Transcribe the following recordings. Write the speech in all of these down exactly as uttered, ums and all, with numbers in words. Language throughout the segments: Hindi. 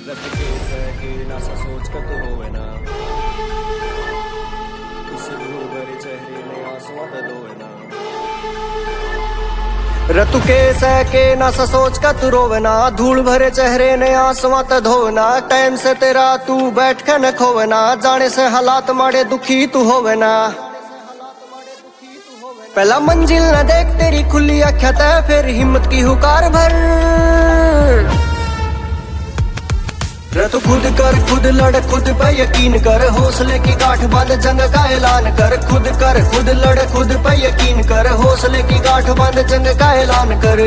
रत केस है कि ना सा सोच कर तो रोवे ना, इस धूल भरे चेहरे में आंसुओं का धोवे ना। रतु केस है के ना सा सोच का तू रोवे ना, धूल भरे चेहरे ने आंसुओं का धोना। टाइम से तेरा तू बैठ के न खोवे ना, जाने से हालात माड़े दुखी तू होवे ना। पहला मंजिल न देख तेरी खुली अख्या तय, फिर हिम्मत की हुकार भर। तू खुद कर खुद लड़ खुद पे यकीन कर, हौसले की गांठ बांध जंग का ऐलान कर। खुद कर खुद लड़ खुद पे यकीन कर, हौसले की गांठ बांध जंग का ऐलान कर।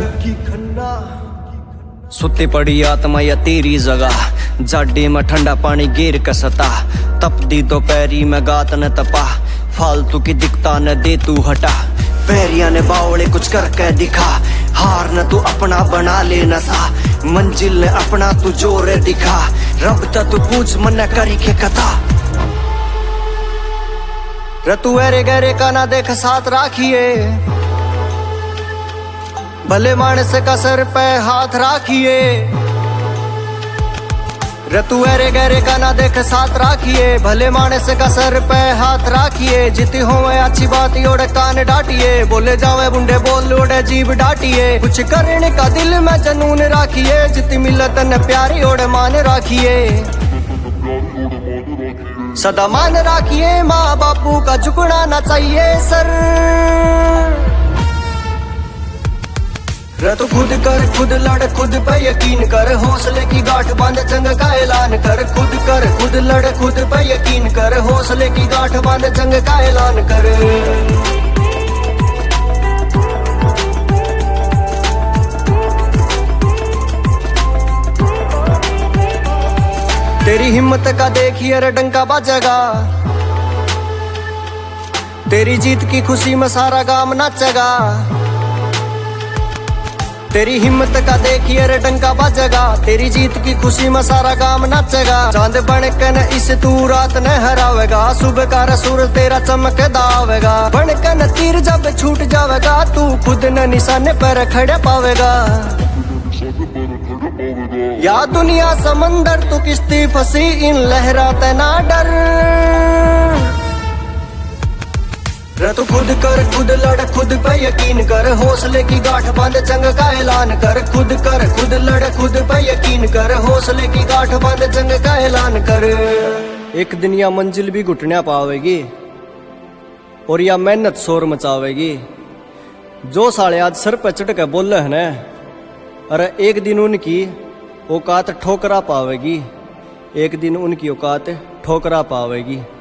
सुती पड़ी आत्मा या तेरी जगह, जाडे में ठंडा पानी गिर कसता। तपदी तो पैरी में गात न तपा, फालतू की दिखता न दे तू हटा। पैरिया ने बावड़े कुछ करके दिखा, हार न तू अपना बना ले नशा। मंजिल ने अपना तू जोर दिखा, रब ता तू पूछ मन करी के कथा। रतु एरे गहरे का ना देख साथ राखिए, भले मानस का सर पे हाथ राखिए। रतु एरे गहरे का ना देख साथ राखिए, भले मानस का सर पे हाथ राखिए। जिती हो अच्छी बात योड़े कान डाटिए, बोले जावे बुंडे बोल ओड़े जीभ डाटिए। कुछ करने का दिल में जनून राखिए, जितनी मिलत न प्यारी ओड़े मान राखिए। सदा मान राखिए, माँ बापू का झुकना ना चाहिए सर। रतु खुद कर खुद लड़ खुद पे यकीन कर, हौसले की गांठ बांध जंग का ऐलान कर। खुद कर खुद लड़ खुद पे यकीन कर, हौसले की गांठ बांध जंग का ऐलान कर। तेरी हिम्मत का देखिए रे डंका बाजेगा, तेरी जीत की खुशी में सारा गांव नाचेगा। तेरी हिम्मत का देखिए रे डंका बाजेगा, तेरी जीत की खुशी में सारा गांव नाचेगा। चांद बनकर न इस तू रात न हरावेगा, सुबह का रसूल तेरा चमक दावेगा। बनकर न तीर जब छूट जावेगा, तू खुद न निशाने पर खड़े पावेगा। या दुनिया समंदर तू किश्ती फंसी, इन लहराते ना डर। तू खुद कर खुद लड़ खुद पे यकीन कर, हौसले की गांठ बांध जंग का ऐलान कर। खुद कर खुद लड़ खुद पे यकीन कर, हौसले की गांठ बांध जंग का ऐलान कर। एक दिन या मंजिल भी घुटने पावेगी, और या मेहनत शोर मचावेगी। जो साले आज सर पे चढ़ के बोले है न, अरे एक दिन उनकी औकात ठोकरा पावेगी। एक दिन उनकी औकात ठोकरा पावेगी।